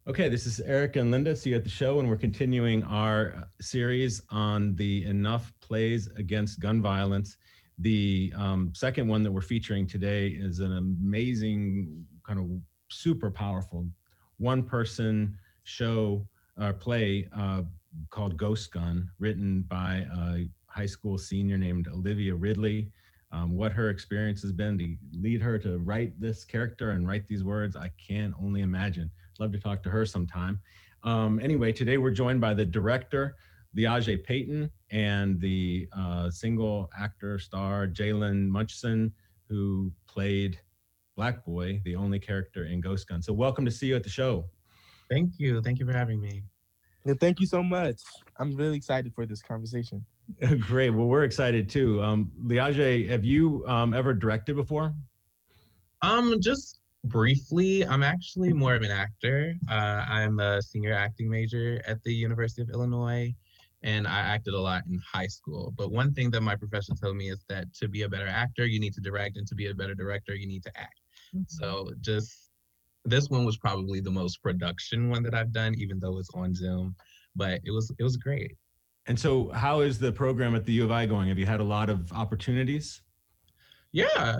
Okay, this is Eric and Linda. See you at the show, and we're continuing our series on the Enough Plays Against Gun Violence. The second one that we're featuring today is an amazing, kind of super powerful one-person show play called Ghost Gun, written by a high school senior named Olivia Ridley. What her experience has been to lead her to write this character and write these words, I can only imagine. Love to talk to her sometime. Anyway, today we're joined by the director, Liaje Payton, and the single actor star, Jalen Munchson, who played Black Boy, the only character in Ghost Gun. So welcome to see you at the show. Thank you. Thank you for having me. And thank you so much. I'm really excited for this conversation. Great. Well, we're excited too. Liaje, have you ever directed before? Just briefly, I'm actually more of an actor. I'm a senior acting major at the University of Illinois, and I acted a lot in high school. But one thing that my professor told me is that to be a better actor, you need to direct, and to be a better director, you need to act. So just this one was probably the most production one that I've done, even though it's on Zoom. But it was great. And so, how is the program at the U of I going? Have you had a lot of opportunities? Yeah.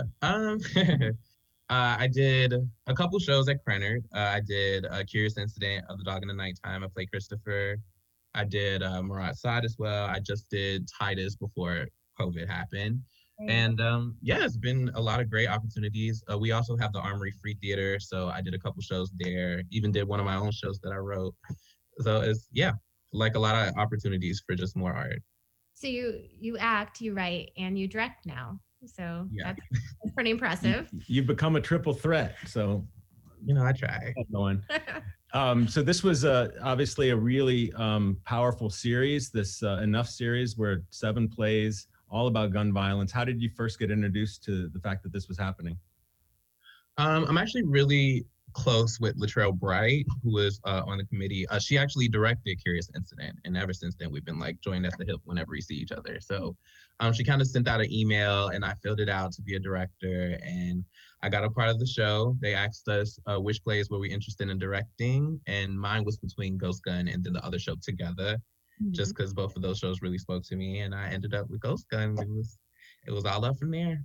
I did a couple shows at Krennert. I did a Curious Incident of the Dog in the Nighttime. I played Christopher. I did Murat Side as well. I just did Titus before COVID happened. And yeah, it's been a lot of great opportunities. We also have the Armory Free Theater, so I did a couple shows there. Even did one of my own shows that I wrote. So it's yeah, like a lot of opportunities for just more art. So you act, you write, and you direct now. So Yeah, that's pretty impressive. You've become a triple threat. So I try. going. So this was obviously a really powerful series. This Enough series, where 7 plays all about gun violence. How did you first get introduced to the fact that this was happening? I'm actually really close with Latrell Bright, who is on the committee. She actually directed Curious Incident, and ever since then we've been like joined at the hip whenever we see each other. So she kind of sent out an email, and I filled it out to be a director, and I got a part of the show. They asked us which plays were we interested in directing, and mine was between Ghost Gun and then the other show Together, just because both of those shows really spoke to me, and I ended up with Ghost Gun. It was all up from there.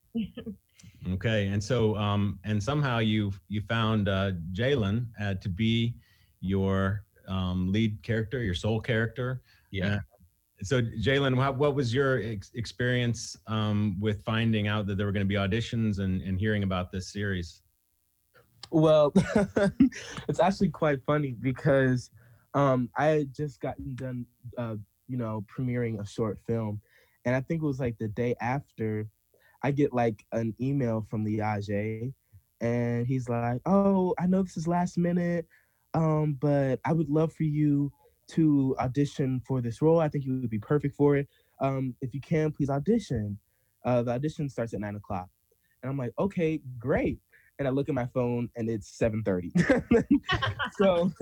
Okay, and so and somehow you found Jalen to be your lead character, your sole character. Yeah. So Jalen, what was your experience with finding out that there were going to be auditions and hearing about this series? Well, it's actually quite funny because I had just gotten done, premiering a short film, and I think it was like the day after, I get like an email from Liaje, and he's like, "Oh, I know this is last minute, but I would love for you to audition for this role. I think you would be perfect for it. If you can, please audition. The audition starts at 9:00." And I'm like, "Okay, great." And I look at my phone, and it's 7:30. so,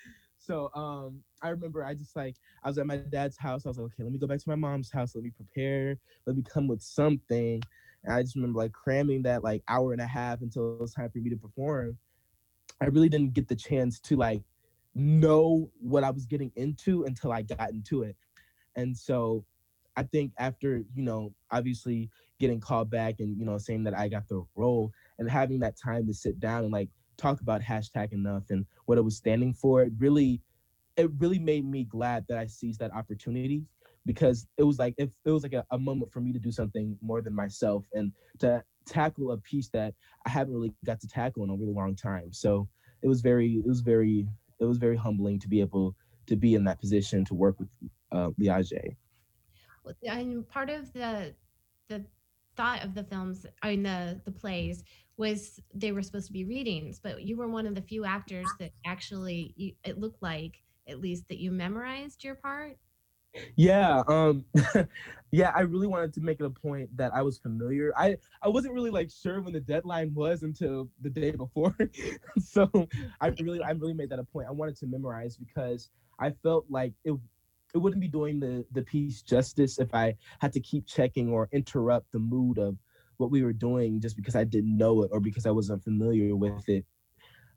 I remember I was at my dad's house. I was like, "Okay, let me go back to my mom's house. Let me prepare. Let me come with something." And I just remember like cramming that like hour and a half until it was time for me to perform. I really didn't get the chance to like know what I was getting into until I got into it. And so I think after, obviously getting called back and, saying that I got the role and having that time to sit down and like talk about #enough and what it was standing for, it really made me glad that I seized that opportunity, because it was like a moment for me to do something more than myself and to tackle a piece that I haven't really got to tackle in a really long time. So it was very humbling to be able to be in that position to work with Liaje. And part of the thought of the films, I mean the plays, was they were supposed to be readings, but you were one of the few actors that actually, it looked like, at least, that you memorized your part. Yeah, yeah, I really wanted to make it a point that I was familiar. I wasn't really like sure when the deadline was until the day before. So I really made that a point. I wanted to memorize because I felt like it wouldn't be doing the piece justice if I had to keep checking or interrupt the mood of what we were doing just because I didn't know it or because I wasn't familiar with it.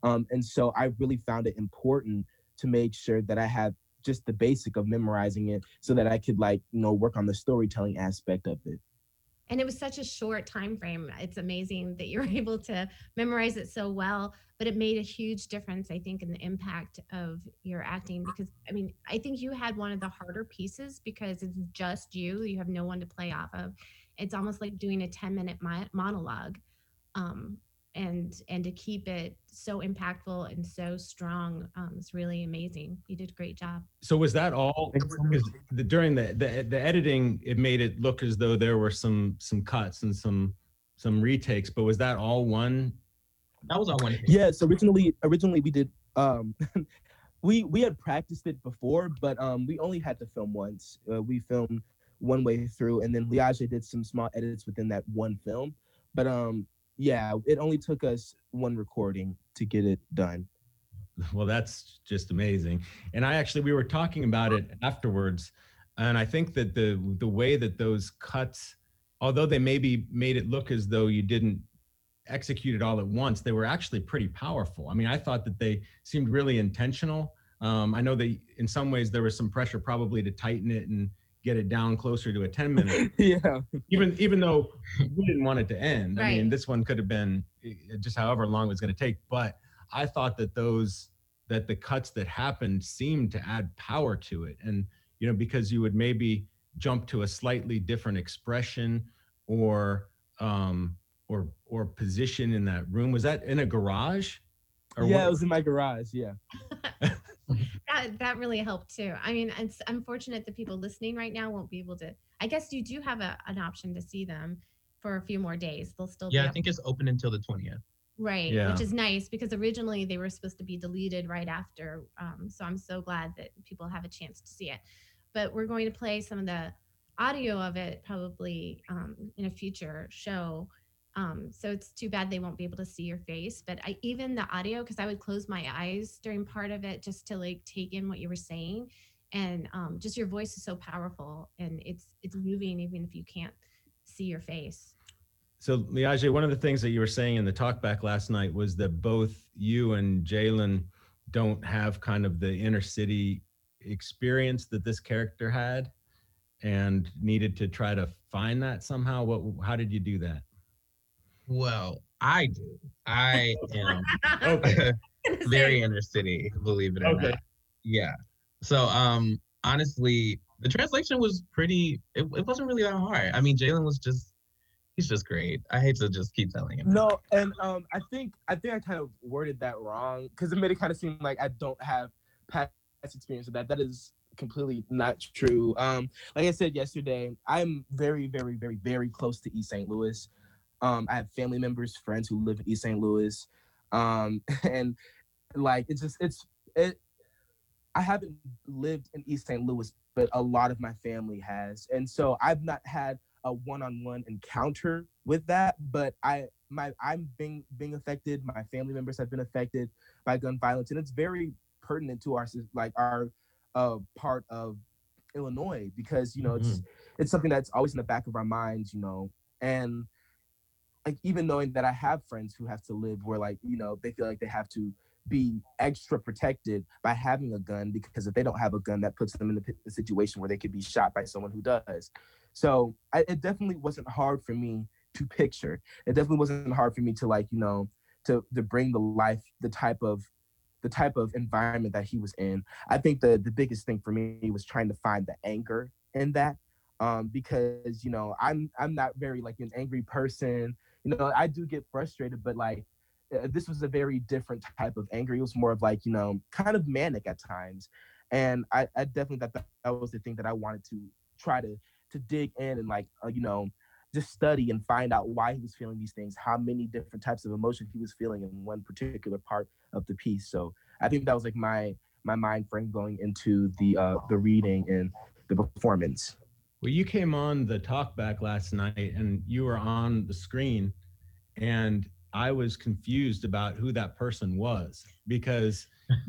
And so I really found it important to make sure that I had just the basic of memorizing it so that I could work on the storytelling aspect of it. And it was such a short time frame. It's amazing that you were able to memorize it so well, but it made a huge difference, I think, in the impact of your acting. Because I mean, I think you had one of the harder pieces because it's just you have no one to play off of. It's almost like doing a 10-minute monologue. um, and to keep it so impactful and so strong, is really amazing. You did a great job. So was that all? Thank you so much. Because during the editing, it made it look as though there were some cuts and some retakes. But was that all one? That was our one. Yes, originally we did we had practiced it before, but we only had to film once. We filmed one way through, and then Liaje did some small edits within that one film. But yeah, it only took us one recording to get it done. Well, that's just amazing. And we were talking about it afterwards, and I think that the way that those cuts, although they maybe made it look as though you didn't execute it all at once, they were actually pretty powerful. I mean, I thought that they seemed really intentional. I know that in some ways there was some pressure probably to tighten it and get it down closer to a 10-minute. Yeah. Even though we didn't want it to end. I mean, Right. this one could have been just however long it was going to take. But I thought that the cuts that happened seemed to add power to it. And, because you would maybe jump to a slightly different expression or position in that room. Was that in a garage? Yeah, it was in my garage. Yeah. That really helped too. I mean, it's unfortunate that people listening right now won't be able to. I guess you do have an option to see them for a few more days. They'll still Yeah, be I up. think it's open until the 20th. Right, Yeah. which is nice because originally they were supposed to be deleted right after. So I'm so glad that people have a chance to see it. But we're going to play some of the audio of it probably in a future show. So it's too bad they won't be able to see your face. But even the audio, because I would close my eyes during part of it just to like take in what you were saying, and just your voice is so powerful and it's moving even if you can't see your face. So, Liaje, one of the things that you were saying in the talkback last night was that both you and Jalen don't have kind of the inner city experience that this character had and needed to try to find that somehow. How did you do that? Well, I do. I am Okay. very inner city, believe it or Okay. not. Yeah. So honestly, the translation was it wasn't really that hard. I mean, Jalen was he's just great. I hate to just keep telling him. No, and I think I kind of worded that wrong because it made it kind of seem like I don't have past experience with that. That is completely not true. Like I said yesterday, I'm very, very, very, very close to East St. Louis. I have family members, friends who live in East St. Louis, and like I haven't lived in East St. Louis, but a lot of my family has, and so I've not had a one-on-one encounter with that, but I'm being affected. My family members have been affected by gun violence, and it's very pertinent to our part of Illinois because it's something that's always in the back of our minds, and like even knowing that I have friends who have to live where they feel like they have to be extra protected by having a gun because if they don't have a gun, that puts them in the situation where they could be shot by someone who does. So it definitely wasn't hard for me to picture. It definitely wasn't hard for me to to bring the type of environment that he was in. I think the biggest thing for me was trying to find the anger in that, because I'm not very an angry person. I do get frustrated, but this was a very different type of anger. It was more of kind of manic at times, and I definitely thought that was the thing that I wanted to try to dig in and just study and find out why he was feeling these things, how many different types of emotion he was feeling in one particular part of the piece. So I think that was my mind frame going into the reading and the performance. Well, you came on the talkback last night and you were on the screen, and I was confused about who that person was because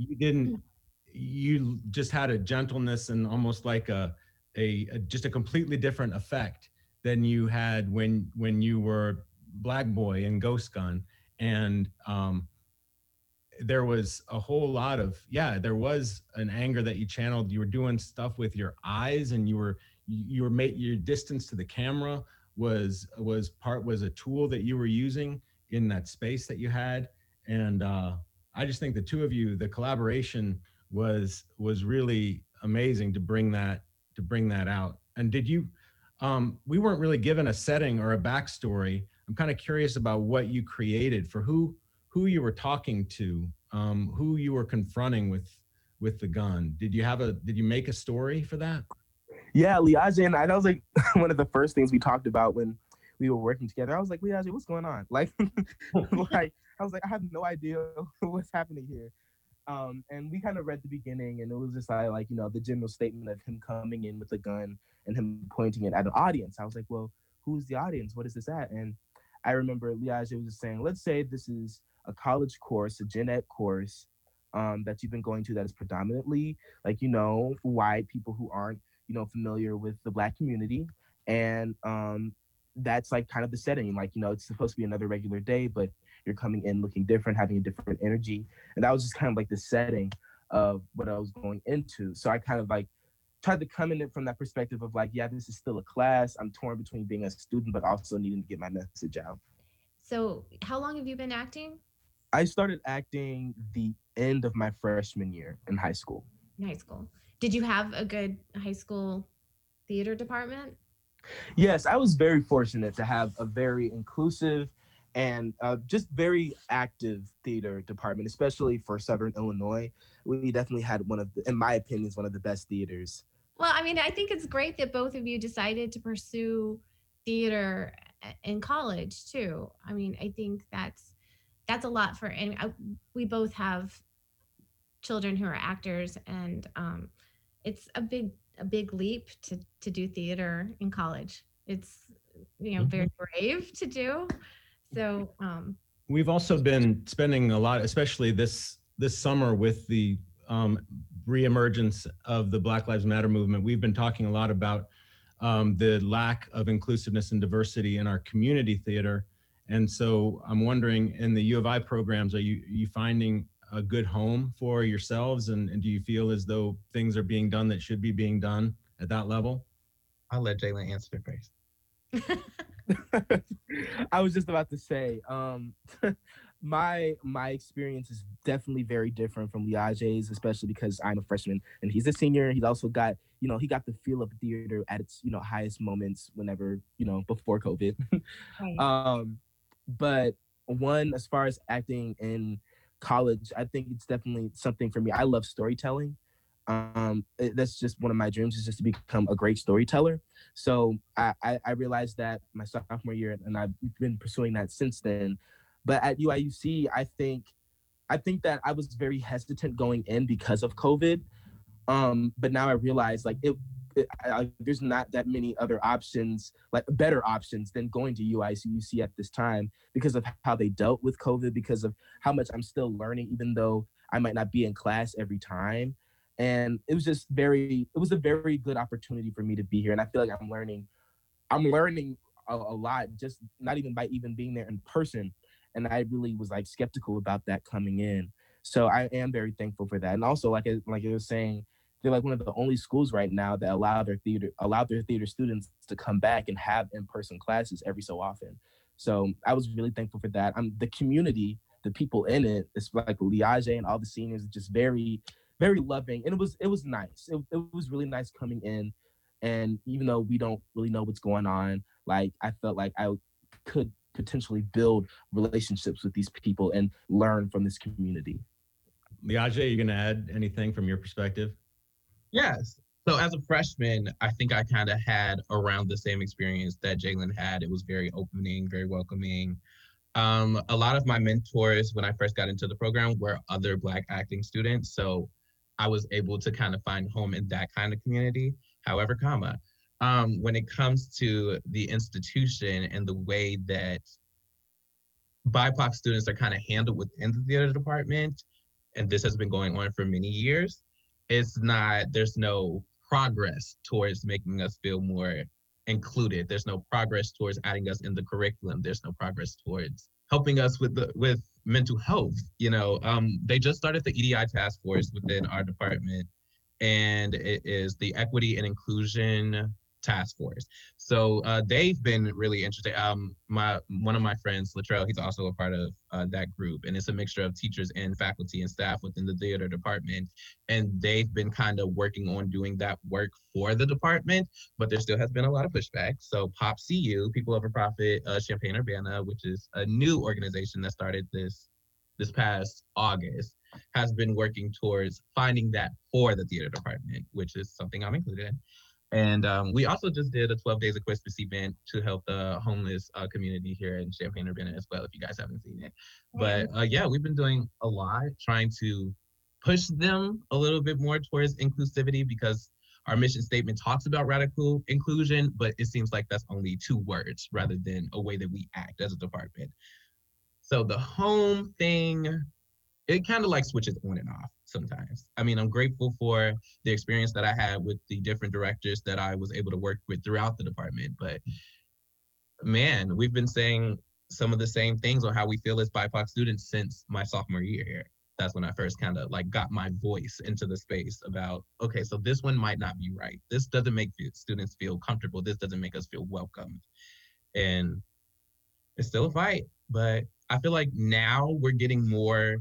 you just had a gentleness and almost like just a completely different effect than you had when you were Black Boy in Ghost Gun. And there was a whole lot of, there was an anger that you channeled. You were doing stuff with your eyes, and your distance to the camera was a tool that you were using in that space that you had. And I just think the two of you, the collaboration was really amazing to bring that out. And did you, we weren't really given a setting or a backstory. I'm kind of curious about what you created for who you were talking to, who you were confronting with the gun. Did you make a story for that? Yeah, Liaje and I, that was like one of the first things we talked about when we were working together. I was like, Liaje, what's going on? Like, like I was like, I have no idea what's happening here. And we kind of read the beginning, and it was just like, you know, the general statement of him coming in with a gun and him pointing it at an audience. I was like, well, who's the audience? What is this at? And I remember Liaje was just saying, let's say this is a college course, a gen ed course that you've been going to that is predominantly, like, you know, white people who aren't, you know, familiar with the Black community. And that's like kind of the setting. Like, you know, it's supposed to be another regular day, but you're coming in looking different, having a different energy. And that was just kind of like the setting of what I was going into. So I kind of like tried to come in it from that perspective of like, yeah, this is still a class. I'm torn between being a student, but also needing to get my message out. So how long have you been acting? I started acting the end of my freshman year in high school. In high school. Did you have a good high school theater department? Yes, I was very fortunate to have a very inclusive and just very active theater department, especially for Southern Illinois. We definitely had one of the, in my opinion, one of the best theaters. Well, I mean, I think it's great that both of you decided to pursue theater in college too. I mean, I think that's a lot for, and we both have children who are actors, and it's a big leap to do theater in college. It's, you know, very brave to do. So we've also been spending a lot, especially this summer, with the reemergence of the Black Lives Matter movement. We've been talking a lot about the lack of inclusiveness and diversity in our community theater. And so I'm wondering, in the U of I programs, are you finding a good home for yourselves? And do you feel as though things are being done that should be being done at that level? I'll let Jalen answer first. I was just about to say, my experience is definitely very different from Liaje's, especially because I'm a freshman and he's a senior. He's also got, you know, he got the feel of theater at its, you know, highest moments whenever, you know, before COVID. Right. But as far as acting in college, I think it's definitely something for me. I love storytelling. That's just one of my dreams, is just to become a great storyteller. So I realized that my sophomore year, and I've been pursuing that since then. But at UIUC, I think that I was very hesitant going in because of COVID. But now I realize like there's not that many other options, like better options than going to UIUC at this time, because of how they dealt with COVID, because of how much I'm still learning, even though I might not be in class every time. And it was a very good opportunity for me to be here. And I feel like I'm learning a lot, just not even by even being there in person. And I really was like skeptical about that coming in. So I am very thankful for that. And also, like I was saying, they're like one of the only schools right now that allow their theater students to come back and have in-person classes every so often. So I was really thankful for that. The community, the people in it, it's like Liaje and all the seniors, just very, very loving. And it was nice. It was really nice coming in. And even though we don't really know what's going on, like I felt like I could potentially build relationships with these people and learn from this community. Liaje, you gonna add anything from your perspective? Yes. So as a freshman, I think I kind of had around the same experience that Jalen had. It was very opening, very welcoming. A lot of my mentors when I first got into the program were other Black acting students. So I was able to kind of find home in that kind of community. However, when it comes to the institution and the way that BIPOC students are kind of handled within the theater department, and this has been going on for many years, there's no progress towards making us feel more included. There's no progress towards adding us in the curriculum. There's no progress towards helping us with mental health. They just started the EDI task force within our department, and it is the Equity and Inclusion Task Force. So they've been really interesting. One of my friends, Latrell, he's also a part of that group, and it's a mixture of teachers and faculty and staff within the theater department. And they've been kind of working on doing that work for the department, but there still has been a lot of pushback. So POP CU, People Over Profit, Champaign-Urbana, which is a new organization that started this past August, has been working towards finding that for the theater department, which is something I'm included in. And we also just did a 12 Days of Christmas event to help the homeless community here in Champaign-Urbana as well, if you guys haven't seen it. But yeah, we've been doing a lot, trying to push them a little bit more towards inclusivity, because our mission statement talks about radical inclusion, but it seems like that's only 2 words rather than a way that we act as a department. So the home thing, it kind of like switches on and off sometimes. I mean, I'm grateful for the experience that I had with the different directors that I was able to work with throughout the department. But man, we've been saying some of the same things on how we feel as BIPOC students since my sophomore year here. That's when I first kind of like got my voice into the space about, okay, so this one might not be right. This doesn't make students feel comfortable. This doesn't make us feel welcomed. And it's still a fight, but I feel like now we're getting more,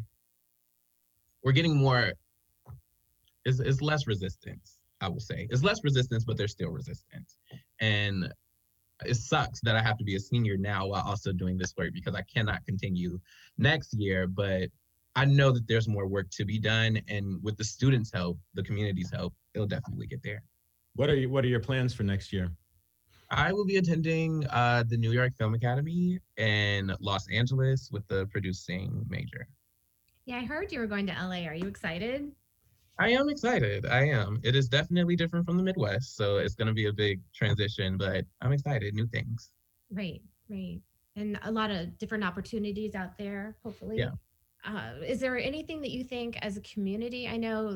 it's less resistance, I will say. It's less resistance, but there's still resistance. And it sucks that I have to be a senior now while also doing this work, because I cannot continue next year, but I know that there's more work to be done. And with the students' help, the community's help, it'll definitely get there. What are your plans for next year? I will be attending the New York Film Academy in Los Angeles with the producing major. Yeah, I heard you were going to LA. Are you excited? I am excited. I am. It is definitely different from the Midwest, so it's going to be a big transition, but I'm excited. New things. Right. And a lot of different opportunities out there, hopefully. Yeah. Is there anything that you think as a community? I know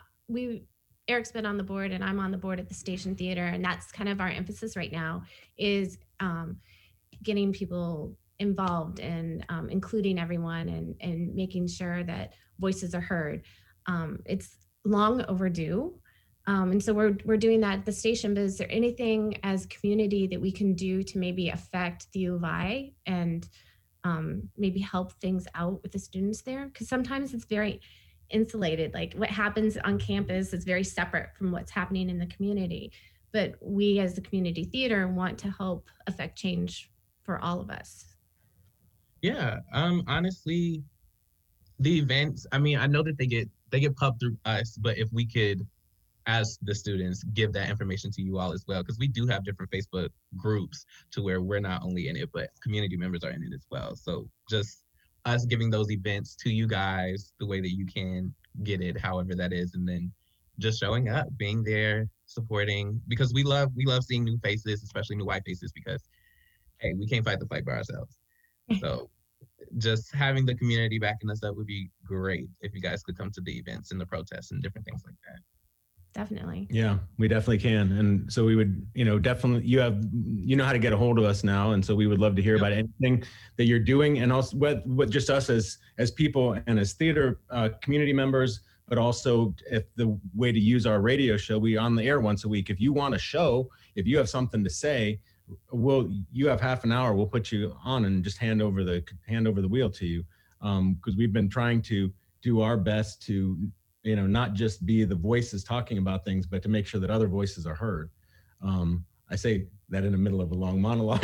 Eric's been on the board and I'm on the board at the Station Theater, and that's kind of our emphasis right now, is getting people involved and including everyone and making sure that voices are heard. It's long overdue. And so we're doing that at the station, but is there anything as a community that we can do to maybe affect the U of I and maybe help things out with the students there? Because sometimes it's very insulated. Like what happens on campus is very separate from what's happening in the community. But we as the community theater want to help affect change for all of us. Yeah, honestly, the events, I mean, I know that they get pubbed through us, but if we could, as the students, give that information to you all as well, because we do have different Facebook groups to where we're not only in it, but community members are in it as well. So just us giving those events to you guys the way that you can get it, however that is, and then just showing up, being there, supporting, because we love seeing new faces, especially new white faces, because hey, we can't fight the fight by ourselves. So just having the community backing us up would be great if you guys could come to the events and the protests and different things like that. Definitely. Yeah, we definitely can. And so we would, definitely, you know how to get a hold of us now. And so we would love to hear about anything that you're doing, and also what just us as people and as theater community members, but also if the way to use our radio show, we on the air once a week. If you want a show, if you have something to say, you have half an hour, we'll put you on and just hand over the wheel to you. Because we've been trying to do our best to, not just be the voices talking about things, but to make sure that other voices are heard. I say that in the middle of a long monologue.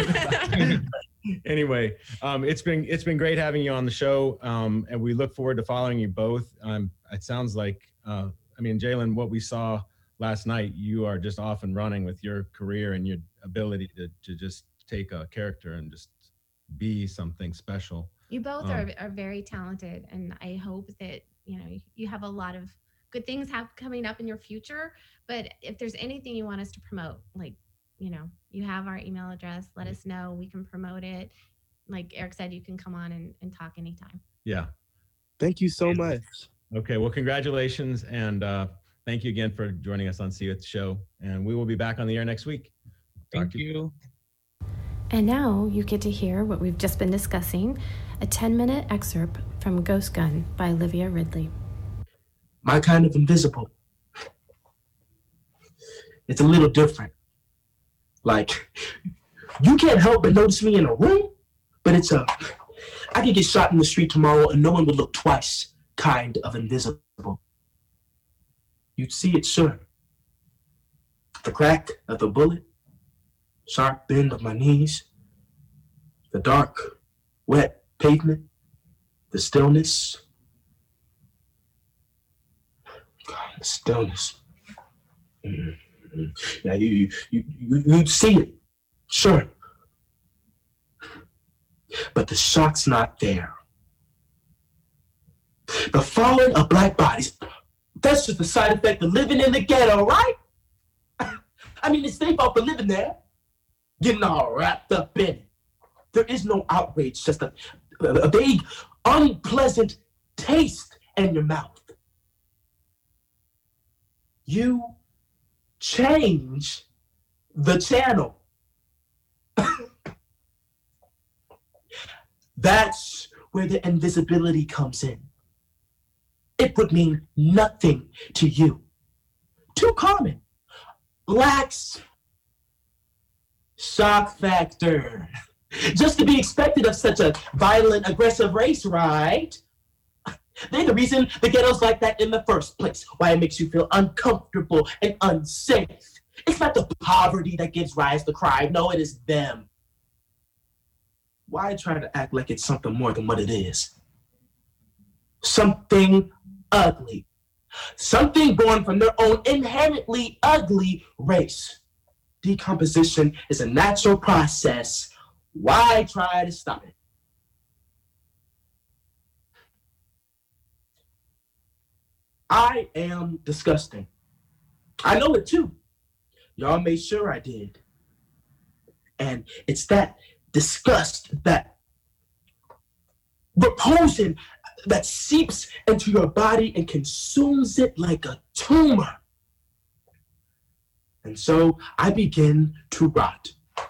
Anyway, it's been great having you on the show. And we look forward to following you both. It sounds like, Jalen, what we saw last night, you are just off and running with your career and your ability to just take a character and just be something special. You both are very talented, and I hope that you have a lot of good things coming up in your future. But if there's anything you want us to promote, you have our email address, let us know, we can promote it. Like Eric said, you can come on and talk anytime. Yeah. Thank you so much. Okay, well, congratulations, and thank you again for joining us on See You at the Show. And we will be back on the air next week. Thank you. And now you get to hear what we've just been discussing, a 10-minute excerpt from Ghost Gun by Olivia Ridley. My kind of invisible. It's a little different. Like, you can't help but notice me in a room, but I could get shot in the street tomorrow and no one would look twice kind of invisible. You'd see it sure. The crack of the bullet, sharp bend of my knees, the dark, wet pavement, the stillness. God, the stillness. Mm-hmm. Yeah, you'd see it, sure. But the shock's not there. The falling of black bodies, that's just the side effect of living in the ghetto, right? I mean, it's their fault for living there. Getting all wrapped up in it. There is no outrage, just a vague, unpleasant taste in your mouth. You change the channel. That's where the invisibility comes in. It would mean nothing to you. Too common. Lacks shock factor. Just to be expected of such a violent, aggressive race, right? They're the reason the ghetto's like that in the first place. Why it makes you feel uncomfortable and unsafe. It's not the poverty that gives rise to crime. No, it is them. Why try to act like it's something more than what it is? Something ugly. Something born from their own inherently ugly race. Decomposition is a natural process. Why try to stop it? I am disgusting. I know it too. Y'all made sure I did. And it's that disgust, that repulsion that seeps into your body and consumes it like a tumor. And so I begin to rot.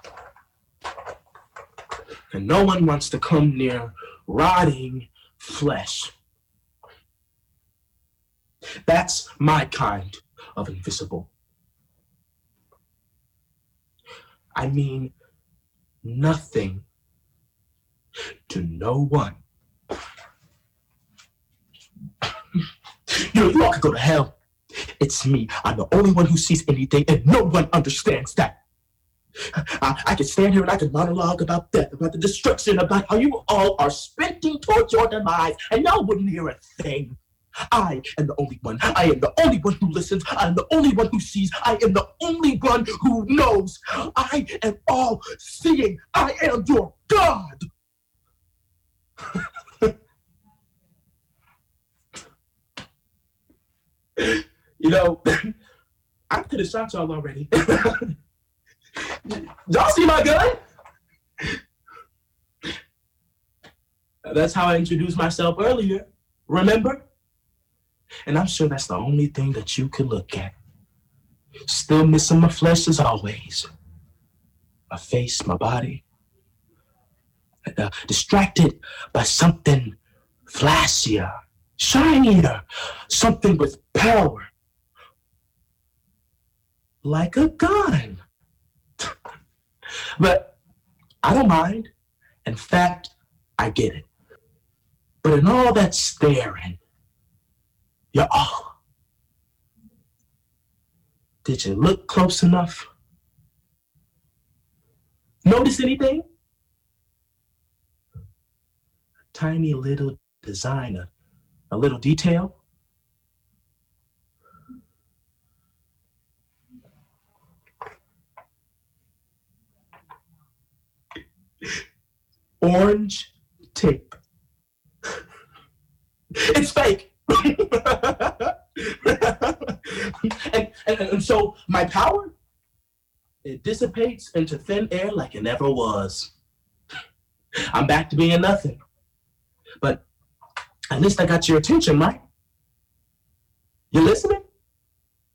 And no one wants to come near rotting flesh. That's my kind of invisible. I mean nothing to no one. You all can go to hell. It's me. I'm the only one who sees anything, and no one understands that. I can stand here and I can monologue about death, about the destruction, about how you all are sprinting towards your demise, and y'all wouldn't hear a thing. I am the only one. I am the only one who listens. I am the only one who sees. I am the only one who knows. I am all seeing. I am your God. You know, I could have shot y'all already. Y'all see my gun? That's how I introduced myself earlier. Remember? And I'm sure that's the only thing that you could look at. Still missing my flesh as always. My face, my body. Distracted by something flashier, shinier, something with power. Like a gun. But I don't mind. In fact, I get it. But in all that staring, did you look close enough? Notice anything? A tiny little design, a little detail? Orange tape. It's fake. and so my power, it dissipates into thin air like it never was. I'm back to being nothing. But at least I got your attention, right? You listening?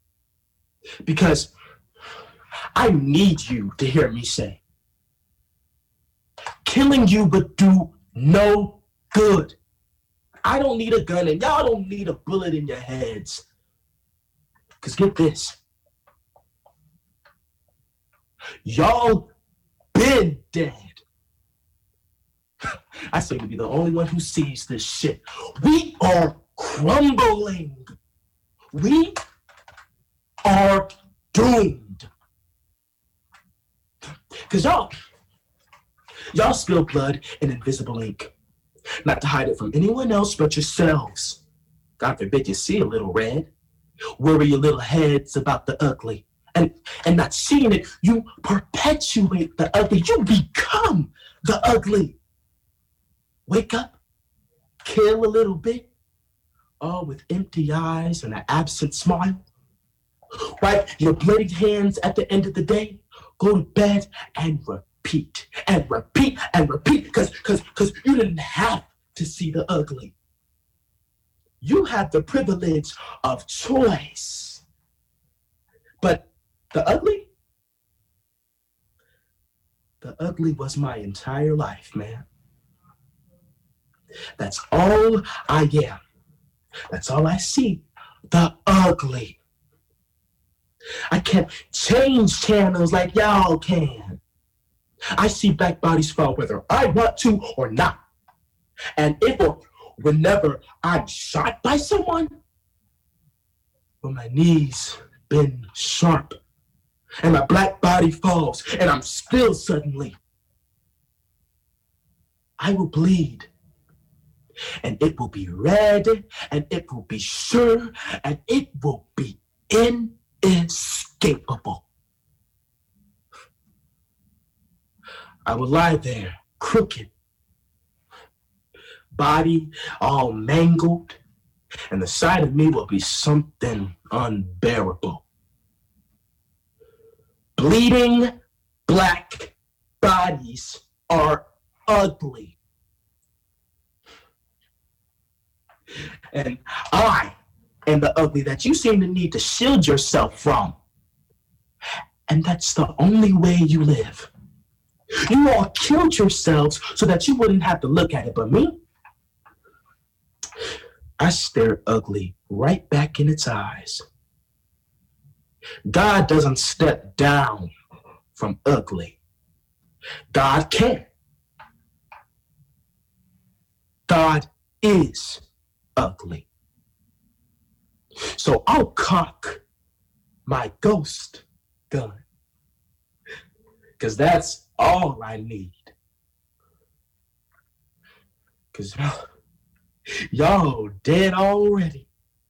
Because I need you to hear me say, Killing you would do no good. I don't need a gun and y'all don't need a bullet in your heads. Because get this. Y'all been dead. I seem to be the only one who sees this shit. We are crumbling. We are doomed. Because y'all spill blood in invisible ink. Not to hide it from anyone else but yourselves. God forbid you see a little red. Worry your little heads about the ugly. And not seeing it, you perpetuate the ugly. You become the ugly. Wake up, kill a little bit, all with empty eyes and an absent smile. Wipe your bloodied hands at the end of the day, go to bed and repeat and repeat and repeat, because you didn't have to see the ugly. You have the privilege of choice. But the ugly was my entire life, man. That's all I am. That's all I see. The ugly. I can't change channels like y'all can. I see black bodies fall whether I want to or not. And if or whenever I'm shot by someone, when my knees bend sharp and my black body falls and I'm still suddenly, I will bleed. And it will be red, and it will be sure, and it will be inescapable. I will lie there, crooked, body all mangled, and the sight of me will be something unbearable. Bleeding black bodies are ugly. And I am the ugly that you seem to need to shield yourself from. And that's the only way you live. You all killed yourselves so that you wouldn't have to look at it, but me? I stare ugly right back in its eyes. God doesn't step down from ugly. God can. God is ugly. So I'll cock my ghost gun, because that's all I need. Because y'all dead already,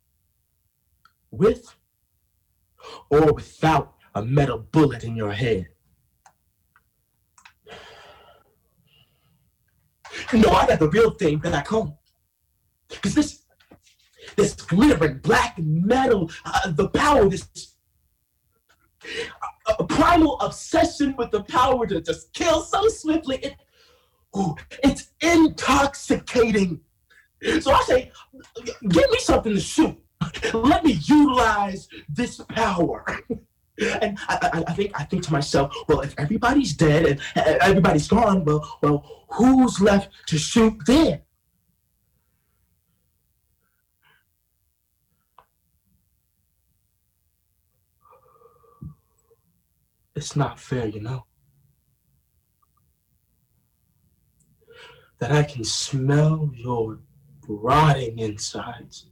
with or without a metal bullet in your head. No, I got the real thing back home. Because this glittering black metal, the power, this primal obsession with the power to just kill so swiftly, it's intoxicating. So I say, give me something to shoot. Let me utilize this power. And I think to myself, well, if everybody's dead and everybody's gone, well, who's left to shoot then? It's not fair, you know, that I can smell your rotting insides.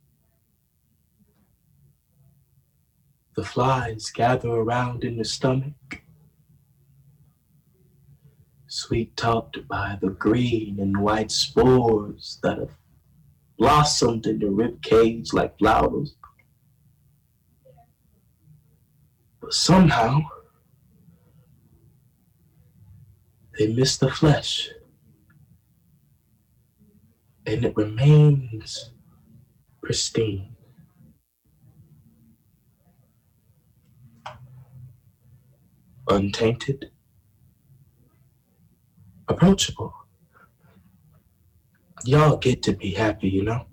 The flies gather around in the stomach, sweet-talked by the green and white spores that have blossomed in the rib cage like flowers. But somehow, they miss the flesh, and it remains pristine. Untainted, approachable. Y'all get to be happy, you know?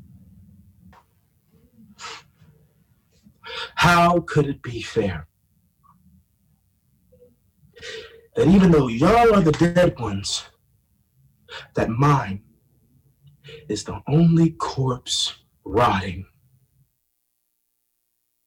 How could it be fair that even though y'all are the dead ones, that mine is the only corpse rotting.